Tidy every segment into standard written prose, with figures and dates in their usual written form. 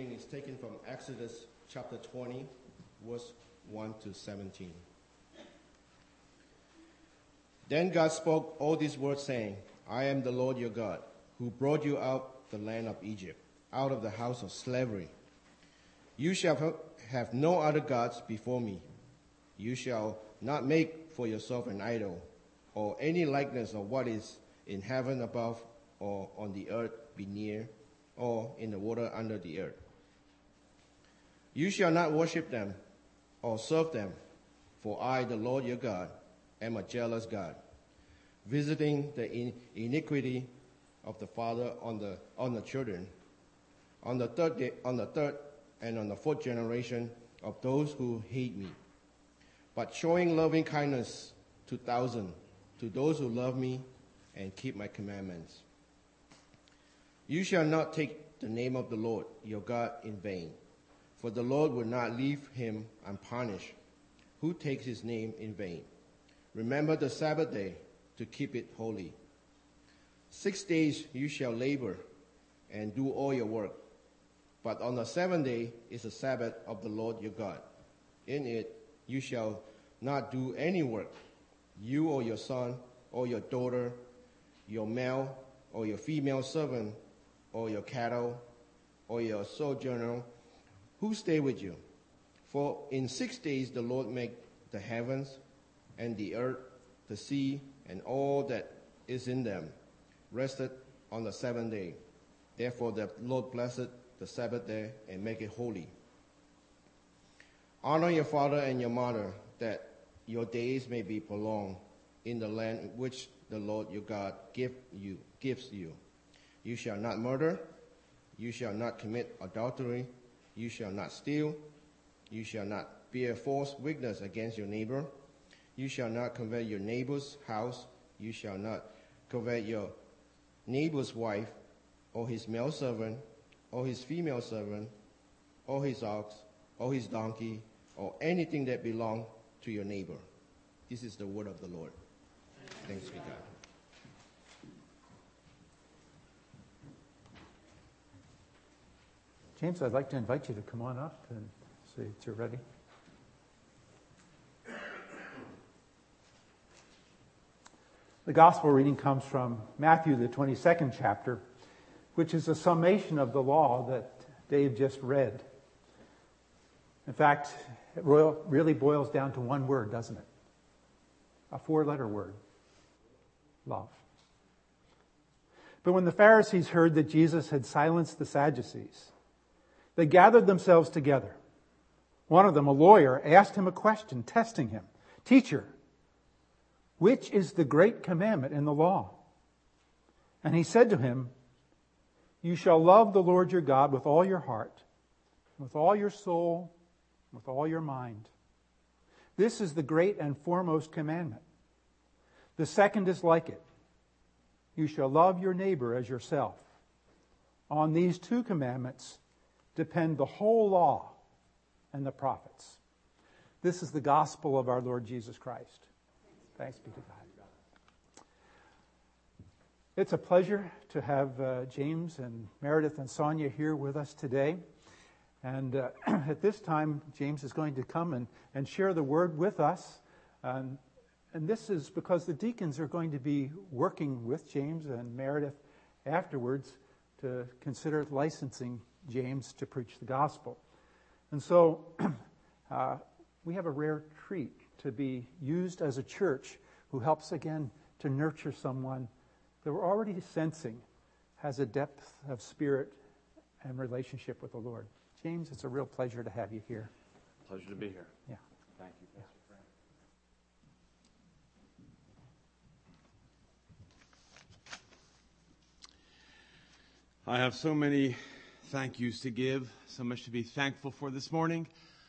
reading is taken from Exodus chapter 20, verse 1 to 17. Then God spoke all these words, saying, I am the Lord your God, who brought you out the land of Egypt, out of the house of slavery. You shall have no other gods before me. You shall not make for yourself an idol, or any likeness of what is in heaven above, or on the earth beneath, or in the water under the earth. You shall not worship them or serve them, for I, the Lord your God, am a jealous God, visiting the iniquity of the father on the children, on the third and on the fourth generation of those who hate me, but showing loving kindness to thousands, to those who love me and keep my commandments. You shall not take the name of the Lord your God in vain, for the Lord will not leave him unpunished who takes his name in vain. Remember the Sabbath day to keep it holy. 6 days you shall labor and do all your work, but on the seventh day is the Sabbath of the Lord your God. In it you shall not do any work, you or your son or your daughter, your male or your female servant, or your cattle, or your sojourner who stay with you. For in 6 days the Lord made the heavens and the earth, the sea, and all that is in them, rested on the seventh day. Therefore the Lord blessed the Sabbath day and make it holy. Honor your father and your mother, that your days may be prolonged in the land which the Lord your God gives you. You shall not murder. You shall not commit adultery. You shall not steal. You shall not bear false witness against your neighbor. You shall not covet your neighbor's house. You shall not covet your neighbor's wife, or his male servant, or his female servant, or his ox, or his donkey, or anything that belongs to your neighbor. This is the word of the Lord. Thanks be God. James, I'd like to invite you to come on up and see if you're ready. The gospel reading comes from Matthew, the 22nd chapter, which is a summation of the law that Dave just read. In fact, it really boils down to one word, doesn't it? A 4-letter word. Love. But when the Pharisees heard that Jesus had silenced the Sadducees, they gathered themselves together. One of them, a lawyer, asked him a question, testing him. Teacher, which is the great commandment in the law? And he said to him, you shall love the Lord your God with all your heart, with all your soul, with all your mind. This is the great and foremost commandment. The second is like it. You shall love your neighbor as yourself. On these 2 commandments depend the whole law and the prophets. This is the gospel of our Lord Jesus Christ. Thanks be to God. It's a pleasure to have James and Meredith and Sonia here with us today. And at this time, James is going to come and share the word with us. And this is because the deacons are going to be working with James and Meredith afterwards to consider licensing James to preach the gospel. And so we have a rare treat to be used as a church who helps again to nurture someone that we're already sensing has a depth of spirit and relationship with the Lord. James, it's a real pleasure to have you here. Pleasure to be here. Yeah. Thank you, Pastor Frank. I have so many thank yous to give, so much to be thankful for this morning.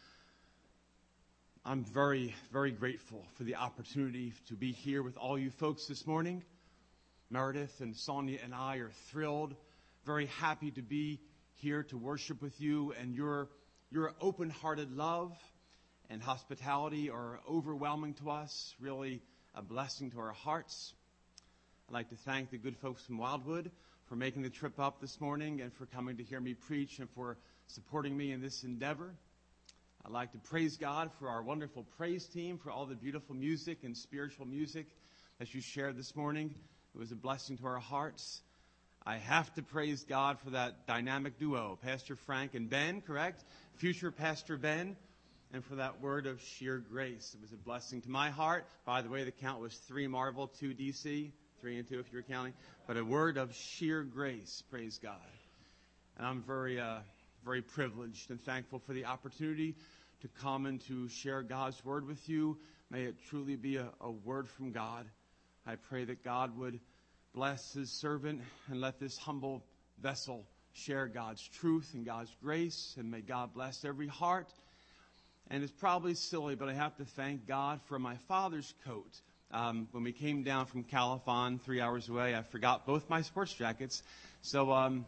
I'm very, very grateful for the opportunity to be here with all you folks this morning. Meredith and Sonia and I are thrilled, very happy to be here to worship with you, and your open-hearted love and hospitality are overwhelming to us, really a blessing to our hearts. I'd like to thank the good folks from Wildwood for making the trip up this morning and for coming to hear me preach and for supporting me in this endeavor. I'd like to praise God for our wonderful praise team, for all the beautiful music and spiritual music that you shared this morning. It was a blessing to our hearts. I have to praise God for that dynamic duo, Pastor Frank and Ben, correct? Future Pastor Ben, and for that word of sheer grace. It was a blessing to my heart. By the way, the count was 3 Marvel, 2 DC, 3 and 2 if you were counting. But a word of sheer grace, praise God. And I'm very privileged and thankful for the opportunity to come and to share God's word with you. May it truly be a word from God. I pray that God would bless his servant and let this humble vessel share God's truth and God's grace. And may God bless every heart. And it's probably silly, but I have to thank God for my father's coat. When we came down from Califon 3 hours away, I forgot both my sports jackets. So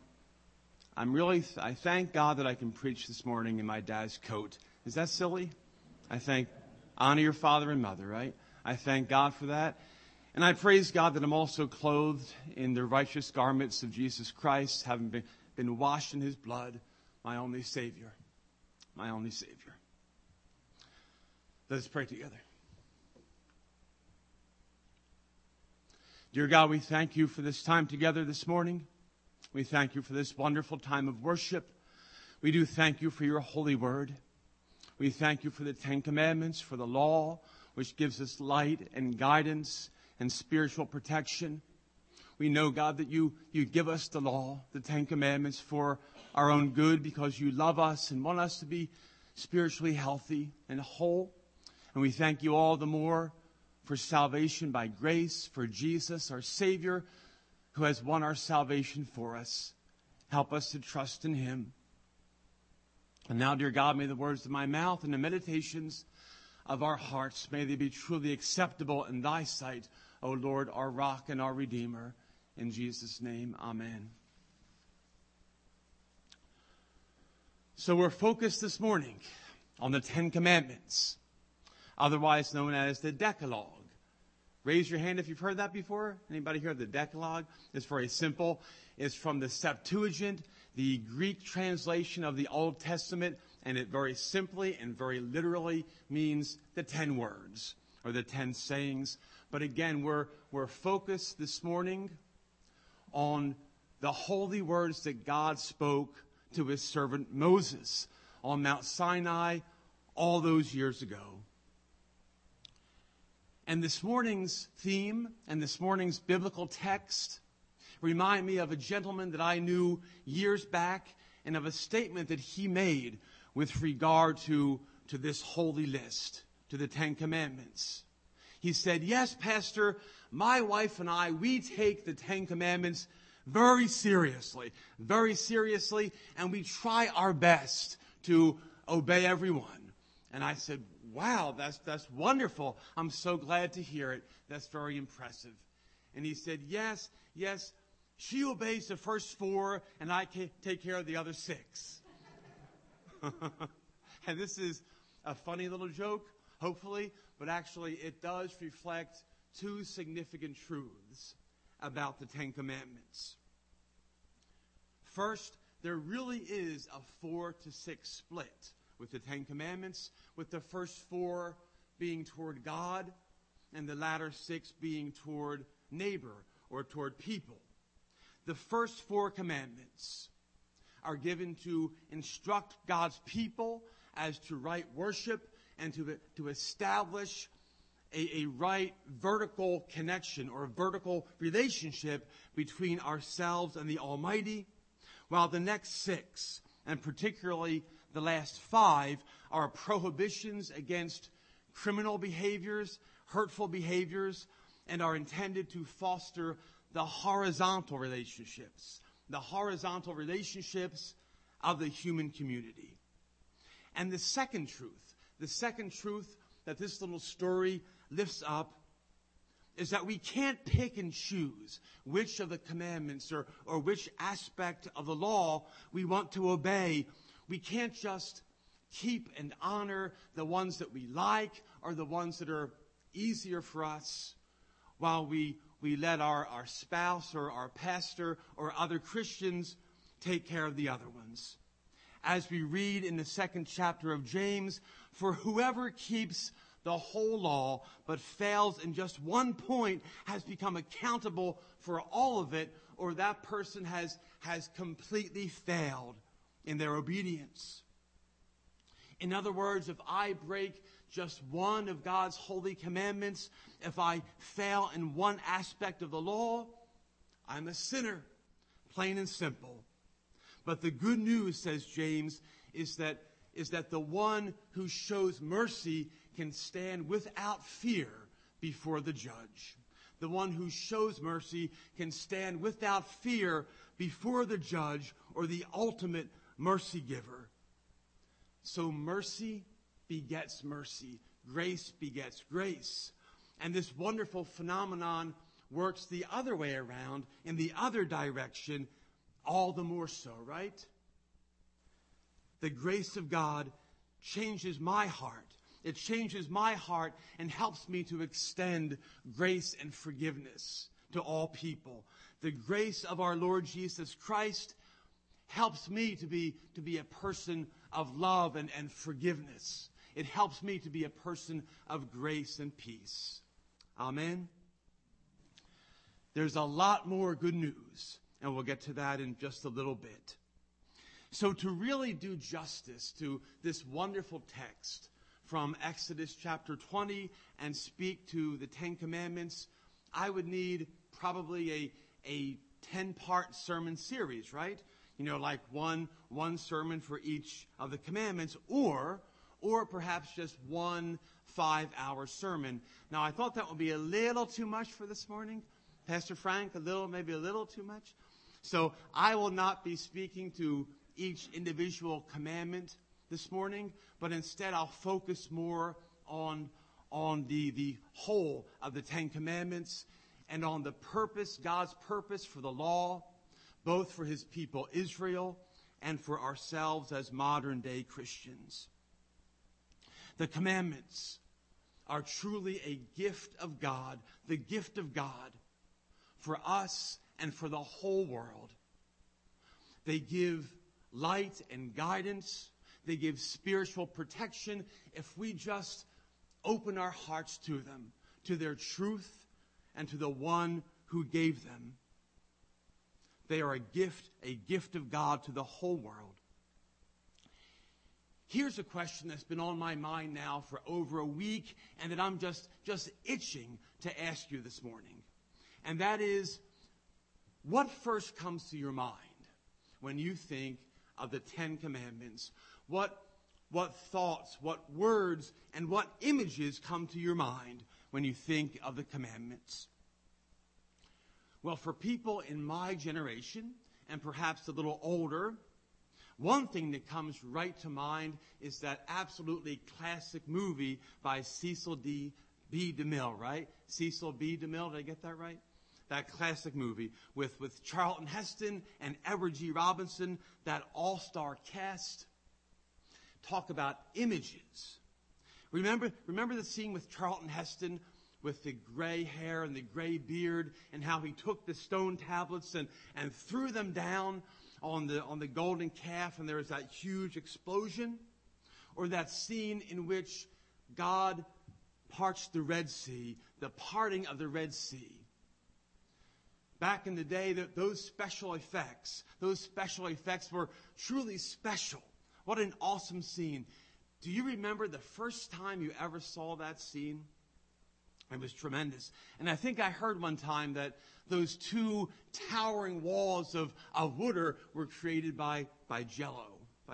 I thank God that I can preach this morning in my dad's coat. Is that silly? Honor your father and mother, right? I thank God for that. And I praise God that I'm also clothed in the righteous garments of Jesus Christ, having been washed in his blood, my only Savior. My only Savior. Let us pray together. Dear God, we thank you for this time together this morning. We thank you for this wonderful time of worship. We do thank you for your holy word. We thank you for the 10 Commandments, for the law, which gives us light and guidance and spiritual protection. We know, God, that you give us the law, the 10 Commandments, for our own good because you love us and want us to be spiritually healthy and whole. And we thank you all the more for salvation by grace, for Jesus, our Savior, who has won our salvation for us. Help us to trust in him. And now, dear God, may the words of my mouth and the meditations of our hearts, may they be truly acceptable in thy sight, O Lord, our rock and our Redeemer. In Jesus' name, amen. So we're focused this morning on the 10 Commandments, otherwise known as the Decalogue. Raise your hand if you've heard that before. Anybody heard the Decalogue? It's very simple. It's from the Septuagint, the Greek translation of the Old Testament, and it very simply and very literally means the 10 words or the 10 sayings. But again, we're focused this morning on the holy words that God spoke to his servant Moses on Mount Sinai all those years ago. And this morning's theme and this morning's biblical text remind me of a gentleman that I knew years back and of a statement that he made with regard to this holy list, to the 10 Commandments. He said, yes, Pastor, my wife and I, we take the 10 Commandments very seriously, and we try our best to obey every one. And I said, wow, that's wonderful. I'm so glad to hear it. That's very impressive. And he said, yes, she obeys the first 4, and I can take care of the other 6. And this is a funny little joke, hopefully, but actually it does reflect 2 significant truths about the 10 Commandments. First, there really is a 4 to 6 split with the 10 Commandments, with the first 4 being toward God and the latter 6 being toward neighbor or toward people. The first 4 commandments are given to instruct God's people as to right worship and to establish a right vertical connection or a vertical relationship between ourselves and the Almighty, while the next 6, and particularly the last 5, are prohibitions against criminal behaviors, hurtful behaviors, and are intended to foster the horizontal relationships of the human community. And the second truth that this little story lifts up is that we can't pick and choose which of the commandments or which aspect of the law we want to obey. We can't just keep and honor the ones that we like or the ones that are easier for us while we we let our spouse or our pastor or other Christians take care of the other ones. As we read in the 2nd chapter of James, for whoever keeps the whole law but fails in just one point has become accountable for all of it, or that person has completely failed in their obedience. In other words, if I break just one of God's holy commandments, if I fail in one aspect of the law, I'm a sinner, plain and simple. But the good news, says James, is that the one who shows mercy can stand without fear before the judge. The one who shows mercy can stand without fear before the judge or the ultimate mercy giver. So mercy begets mercy. Grace begets grace. And this wonderful phenomenon works the other way around, in the other direction, all the more so, right? The grace of God changes my heart. It changes my heart and helps me to extend grace and forgiveness to all people. The grace of our Lord Jesus Christ helps me to be a person of love and forgiveness. It helps me to be a person of grace and peace. Amen. There's a lot more good news, and we'll get to that in just a little bit. So to really do justice to this wonderful text from Exodus chapter 20 and speak to the 10 Commandments, I would need probably a 10-part sermon series, right? You know, like one sermon for each of the commandments, or perhaps just one 5-hour sermon. Now, I thought that would be a little too much for this morning. Pastor Frank, maybe a little too much. So I will not be speaking to each individual commandment this morning, but instead I'll focus more on the whole of the 10 Commandments and on the purpose, God's purpose for the law, both for his people Israel and for ourselves as modern day Christians. The commandments are truly a gift of God, the gift of God for us and for the whole world. They give light and guidance. They give spiritual protection if we just open our hearts to them, to their truth, and to the one who gave them. They are a gift of God to the whole world. Here's a question that's been on my mind now for over a week, and that I'm just itching to ask you this morning. And that is, what first comes to your mind when you think of the 10 Commandments? What thoughts, what words, and what images come to your mind when you think of the commandments? Well, for people in my generation, and perhaps a little older, one thing that comes right to mind is that absolutely classic movie by Cecil B. DeMille, right? Cecil B. DeMille, did I get that right? That classic movie with Charlton Heston and Edward G. Robinson, that all-star cast. Talk about images. Remember the scene with Charlton Heston with the gray hair and the gray beard, and how he took the stone tablets and threw them down on the golden calf, and there was that huge explosion? Or that scene in which God parts the Red Sea, the parting of the Red Sea. Back in the day, those special effects were truly special. What an awesome scene. Do you remember the first time you ever saw that scene? It was tremendous. And I think I heard one time that those two towering walls of water were created by Jell-O.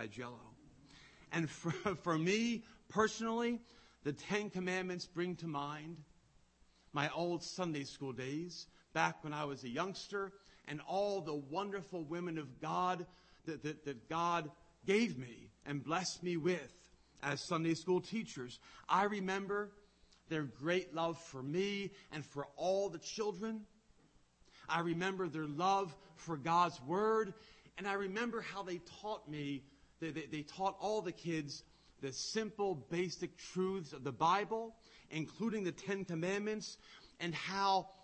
And for me, personally, the 10 Commandments bring to mind my old Sunday school days, back when I was a youngster, and all the wonderful women of God that God gave me and blessed me with as Sunday school teachers. I remember their great love for me and for all the children. I remember their love for God's Word. And I remember how they taught me, they taught all the kids the simple, basic truths of the Bible, including the 10 Commandments, and how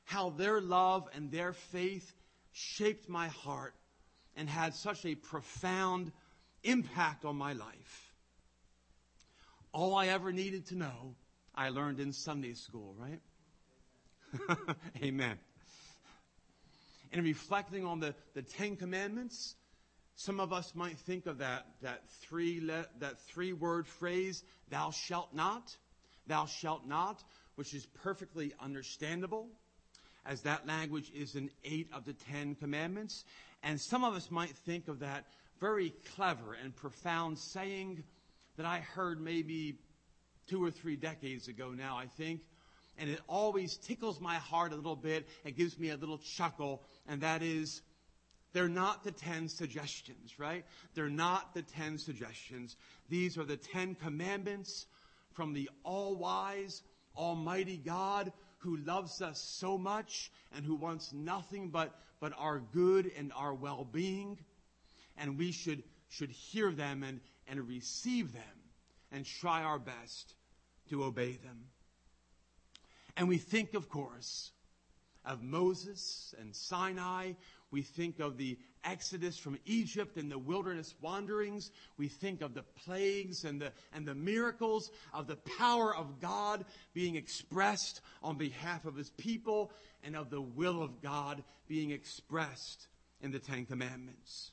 how their love and their faith shaped my heart and had such a profound impact on my life. All I ever needed to know, I learned in Sunday school, right? Amen. And reflecting on the Ten Commandments, some of us might think of that three-word phrase, thou shalt not, which is perfectly understandable, as that language is in 8 of the 10 commandments. And some of us might think of that very clever and profound saying that I heard maybe 2 or 3 decades ago now, I think. And it always tickles my heart a little bit. It gives me a little chuckle. And that is, they're not the 10 suggestions, right? They're not the 10 suggestions. These are the 10 commandments from the all-wise, almighty God who loves us so much and who wants nothing but our good and our well-being. And we should hear them and receive them and try our best to obey them. And we think, of course, of Moses and Sinai. We think of the Exodus from Egypt and the wilderness wanderings. We think of the plagues and the miracles of the power of God being expressed on behalf of his people and of the will of God being expressed in the Ten Commandments.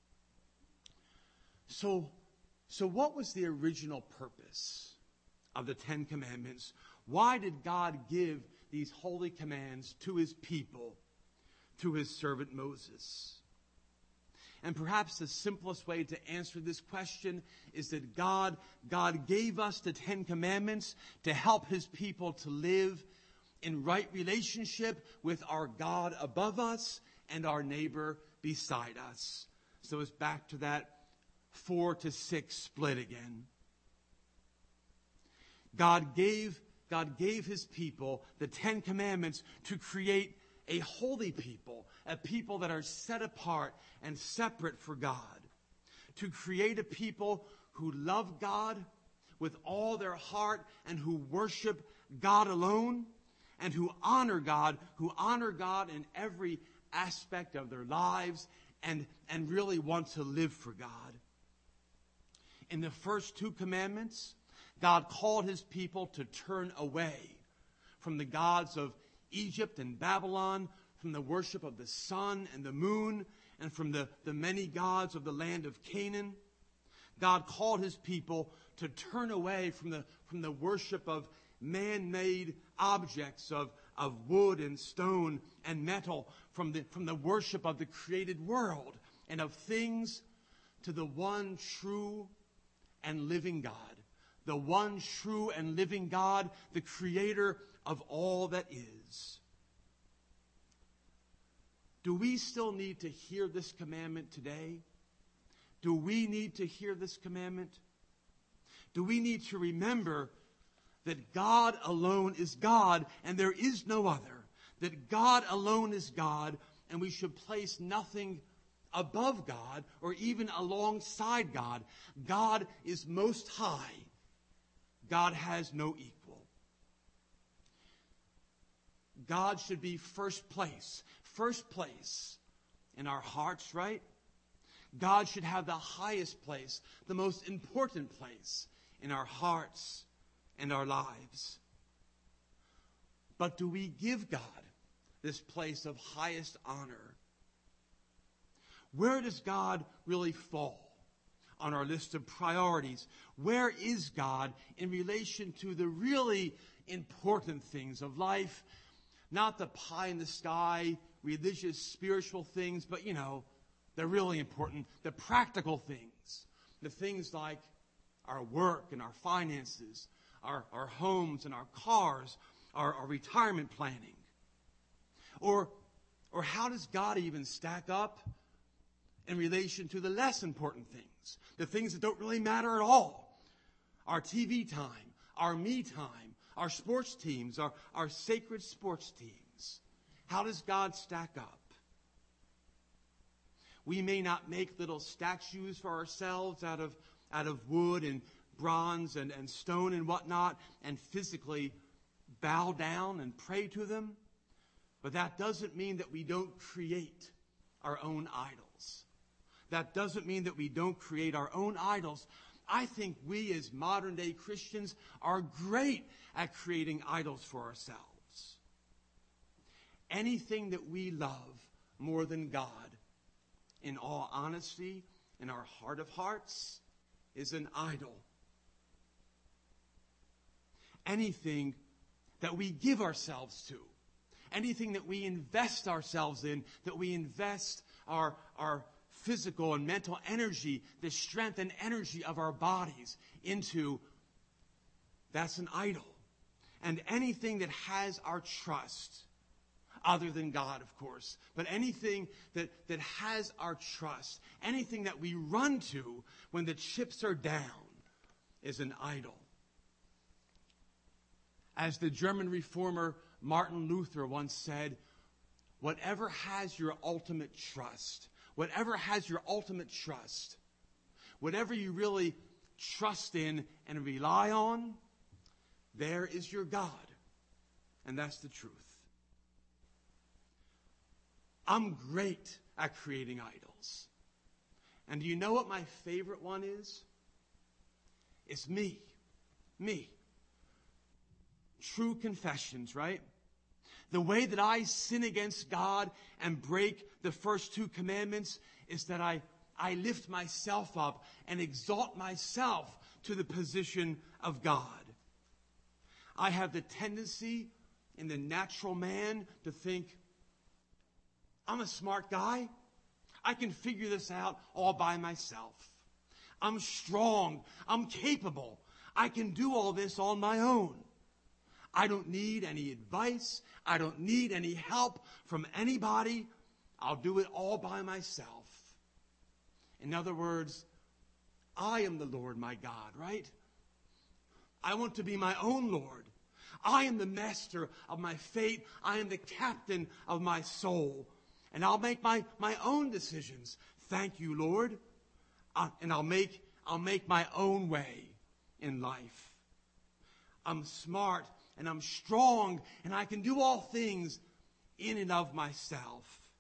So what was the original purpose of the Ten Commandments? Why did God give these holy commands to his people through his servant Moses? And perhaps the simplest way to answer this question is that God gave us the Ten Commandments to help his people to live in right relationship with our God above us and our neighbor beside us. So it's back to that 4-6 split again. God gave his people the Ten Commandments to create a holy people, a people that are set apart and separate for God, to create a people who love God with all their heart and who worship God alone and who honor God in every aspect of their lives and really want to live for God. In the first 2 commandments, God called his people to turn away from the gods of Egypt and Babylon, from the worship of the sun and the moon, and from the many gods of the land of Canaan. God called his people to turn away from the worship of man-made objects of wood and stone and metal, from the worship of the created world and of things, to the one true and living God. The one true and living God, the creator of all that is. Do we still need to hear this commandment today? Do we need to hear this commandment? Do we need to remember that God alone is God and there is no other? That God alone is God and we should place nothing above God or even alongside God. God is most high. God has no equal. God should be first place in our hearts, right? God should have the highest place, the most important place in our hearts and our lives. But do we give God this place of highest honor? Where does God really fall on our list of priorities? Where is God in relation to the really important things of life? Not the pie in the sky, religious, spiritual things, but they're really important. The practical things. The things like our work and our finances, our homes and our cars, our retirement planning. Or how does God even stack up in relation to the less important things? The things that don't really matter at all. Our TV time, our me time, our sports teams, our sacred sports teams. How does God stack up? We may not make little statues for ourselves out of wood and bronze and stone and whatnot and physically bow down and pray to them. But that doesn't mean that we don't create our own idols. That doesn't mean that we don't create our own idols. I think we as modern day Christians are great at creating idols for ourselves. Anything that we love more than God, in all honesty, in our heart of hearts, is an idol. Anything that we give ourselves to, anything that we invest ourselves in, that we invest our physical and mental energy, the strength and energy of our bodies into, that's an idol. And anything that has our trust, other than God, of course, but anything that has our trust, anything that we run to when the chips are down, is an idol. As the German reformer Martin Luther once said, whatever has your ultimate trust, whatever you really trust in and rely on, there is your God. And that's the truth. I'm great at creating idols. And do you know what my favorite one is? It's me. Me. True confessions, right? The way that I sin against God and break the first two commandments is that I lift myself up and exalt myself to the position of God. I have the tendency in the natural man to think, I'm a smart guy. I can figure this out all by myself. I'm strong. I'm capable. I can do all this on my own. I don't need any advice. I don't need any help from anybody. I'll do it all by myself. In other words, I am the Lord my God, right? I want to be my own Lord. I am the master of my fate. I am the captain of my soul. And I'll make my own decisions. Thank you, Lord. And I'll make my own way in life. I'm smart and I'm strong and I can do all things in and of myself.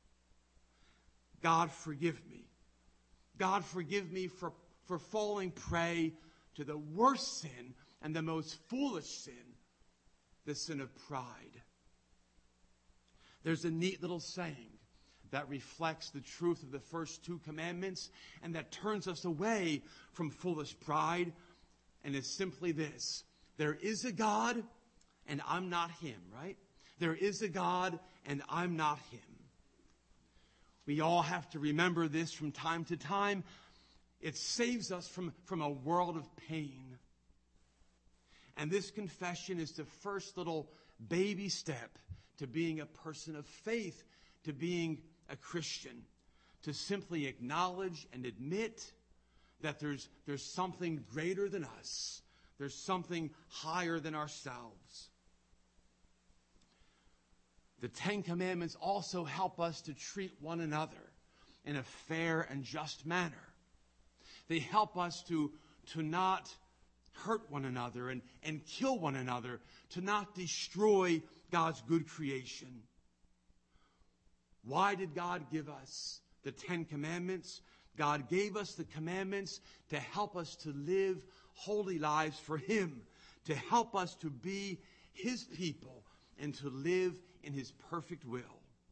God forgive me. God forgive me for falling prey to the worst sin and the most foolish sin, the sin of pride. There's a neat little saying that reflects the truth of the first two commandments and that turns us away from foolish pride. And it's simply this: there is a God and I'm not him, right? There is a God and I'm not him. We all have to remember this from time to time. It saves us from a world of pain. And this confession is the first little baby step to being a person of faith, to being a Christian, to simply acknowledge and admit that there's something greater than us. There's something higher than ourselves. The Ten Commandments also help us to treat one another in a fair and just manner. They help us to not hurt one another and kill one another, to not destroy God's good creation. Why did God give us the Ten Commandments? God gave us the commandments to help us to live holy lives for him, to help us to be his people and to live in his perfect will.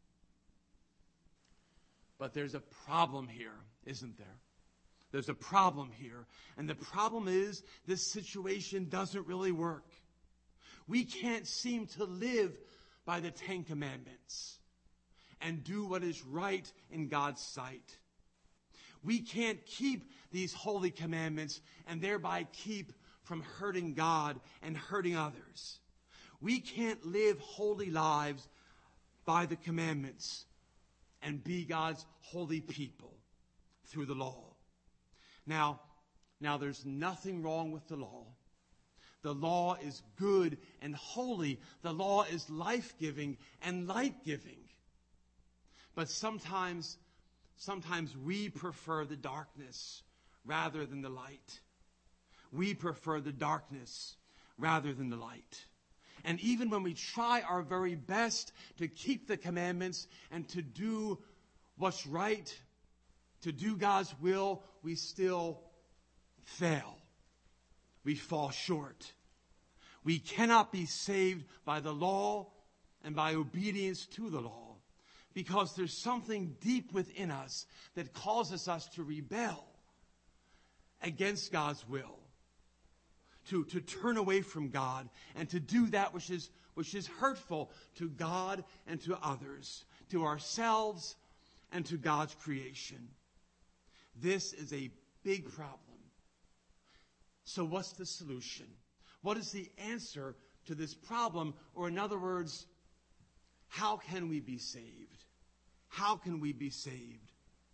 But there's a problem here, isn't there? There's a problem here. And the problem is this situation doesn't really work. We can't seem to live by the Ten Commandments and do what is right in God's sight. We can't keep these holy commandments and thereby keep from hurting God and hurting others. We can't live holy lives by the commandments and be God's holy people through the law. Now there's nothing wrong with the law. The law is good and holy. The law is life-giving and light-giving. But sometimes we prefer the darkness rather than the light. We prefer the darkness rather than the light. And even when we try our very best to keep the commandments and to do what's right, to do God's will, we still fail. We fall short. We cannot be saved by the law and by obedience to the law, because there's something deep within us that causes us to rebel against God's will, to turn away from God and to do that which is hurtful to God and to others, to ourselves and to God's creation. This is a big problem. So what's the solution? What is the answer to this problem? Or in other words, how can we be saved? How can we be saved?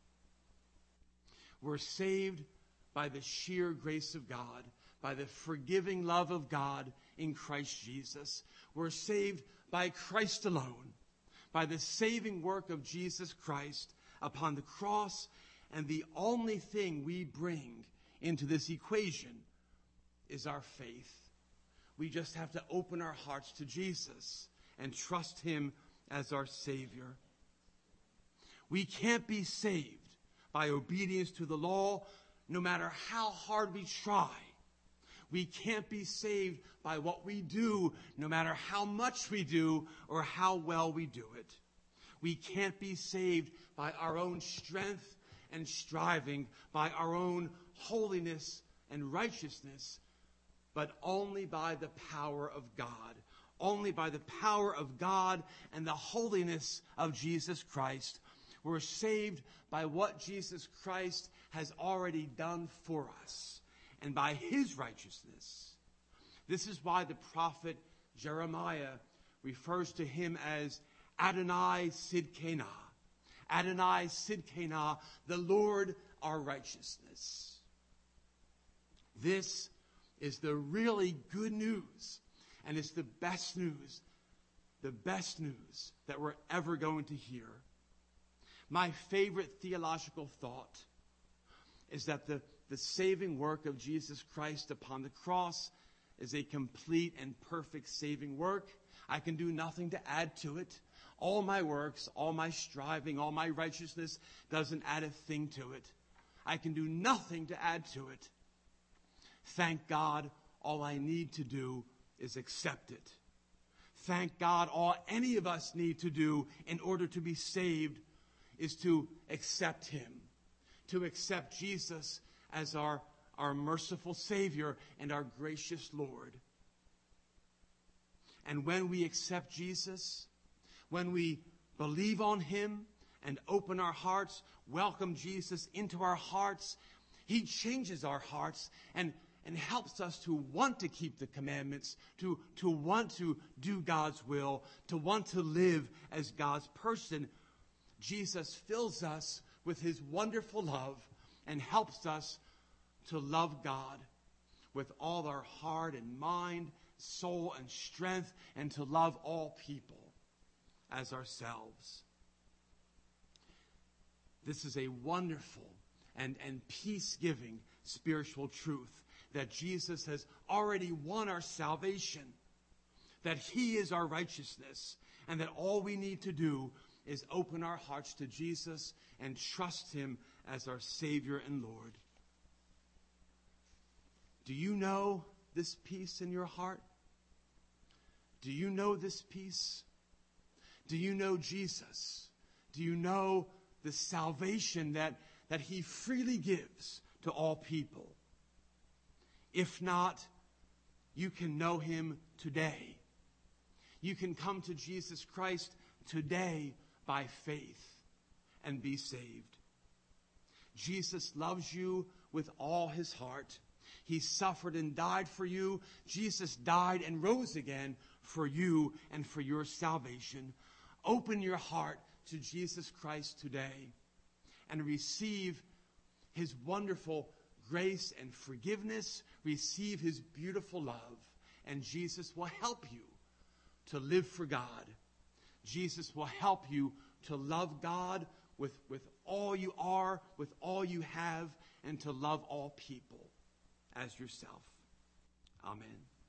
We're saved by the sheer grace of God, by the forgiving love of God in Christ Jesus. We're saved by Christ alone, by the saving work of Jesus Christ upon the cross. And the only thing we bring into this equation is our faith. We just have to open our hearts to Jesus and trust him as our Savior. We can't be saved by obedience to the law, no matter how hard we try. We can't be saved by what we do, no matter how much we do or how well we do it. We can't be saved by our own strength and striving, by our own holiness and righteousness, but only by the power of God. Only by the power of God and the holiness of Jesus Christ. We're saved by what Jesus Christ has already done for us and by his righteousness. This is why the prophet Jeremiah refers to him as Adonai Sidkenu. Adonai Sidkenu, the Lord our righteousness. This is the really good news, and it's the best news that we're ever going to hear. My favorite theological thought is that the saving work of Jesus Christ upon the cross is a complete and perfect saving work. I can do nothing to add to it. All my works, all my striving, all my righteousness doesn't add a thing to it. I can do nothing to add to it. Thank God, all I need to do is accept it. Thank God, all any of us need to do in order to be saved is to accept him, to accept Jesus as our merciful Savior and our gracious Lord. And when we accept Jesus, when we believe on him and open our hearts, welcome Jesus into our hearts, he changes our hearts and helps us to want to keep the commandments, to want to do God's will, to want to live as God's person. Jesus fills us with his wonderful love and helps us to love God with all our heart and mind, soul and strength, and to love all people as ourselves. This is a wonderful and peace-giving spiritual truth that Jesus has already won our salvation, that he is our righteousness, and that all we need to do is open our hearts to Jesus and trust him as our Savior and Lord. Do you know this peace in your heart? Do you know this peace? Do you know Jesus? Do you know the salvation that he freely gives to all people? If not, you can know him today. You can come to Jesus Christ today by faith and be saved. Jesus loves you with all his heart. He suffered and died for you. Jesus died and rose again for you and for your salvation. Open your heart to Jesus Christ today and receive his wonderful grace and forgiveness. Receive his beautiful love, and Jesus will help you to live for God. Jesus will help you to love God with all you are, with all you have, and to love all people as yourself. Amen.